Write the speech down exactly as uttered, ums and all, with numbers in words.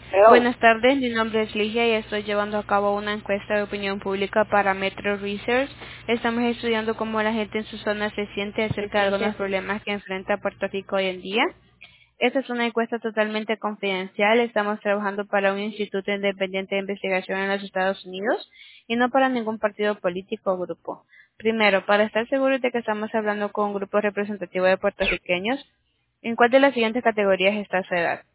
Hello. Buenas tardes, mi nombre es Ligia y estoy llevando a cabo una encuesta de opinión pública para Metro Research. Estamos estudiando cómo la gente en su zona se siente acerca de algunos problemas que enfrenta Puerto Rico hoy en día. Esta es una encuesta totalmente confidencial. Estamos trabajando para un instituto independiente de investigación en los Estados Unidos y no para ningún partido político o grupo. Primero, para estar seguros de que estamos hablando con un grupo representativo de puertorriqueños, ¿en cuál de las siguientes categorías está su edad?